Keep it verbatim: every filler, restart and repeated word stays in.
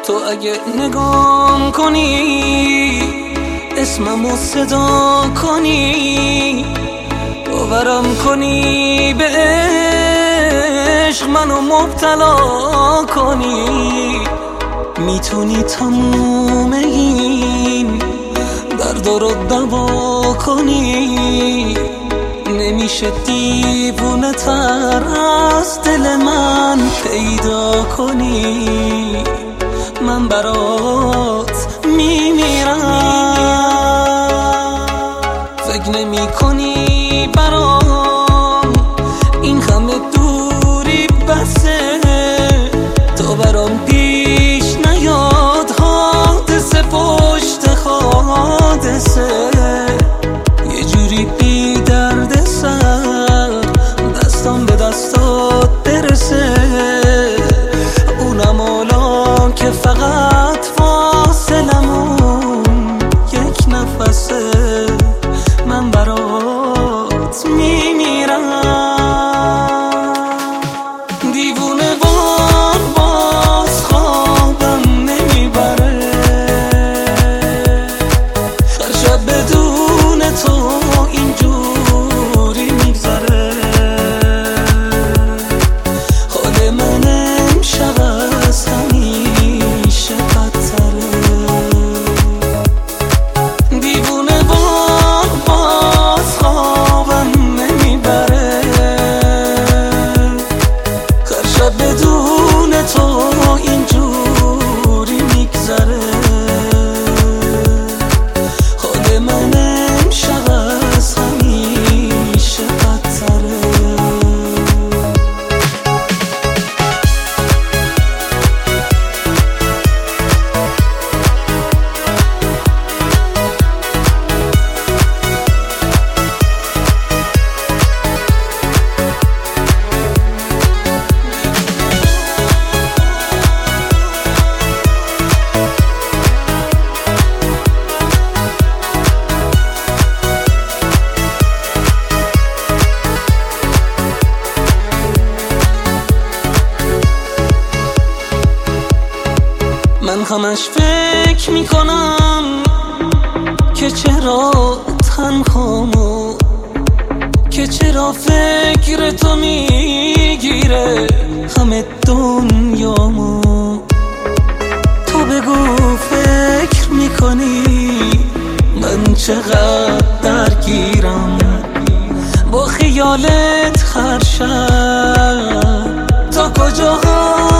تو اگه نگام کنی، اسممو صدا کنی، باورم کنی به عشق منو مبتلا کنی، میتونی تموم این درد رو دوا کنی. نمیشه دیوونه تر از دل من پیدا کنی. من برات میمیرم. فکر نمی کنی برام این همه دوری بسه، تا برام پیش نیاد حادثه پشت حادثه. یه جوری بی درد سر دستام به دستات برسه، اونم الان که فقط فاصلمون یک نفسه. من برات میمیرم. دیوونه وار باز خوابم نمیبره، هر شب بدون تو اینجوری میگذره. حال من امشب از همیشه بدتره. دیوونه وار باز خوابم نمیبره، هر شب بدون تو اینجوری میگذره. حال من امشب از همیشه بدتره. من همش فکر میکنم که چرا تنهامو، که چرا فکر تو میگیره همه دنیامو. تو بگو فکر میکنی من چقدر درگیرم با خیالت هر شب. تا کجاها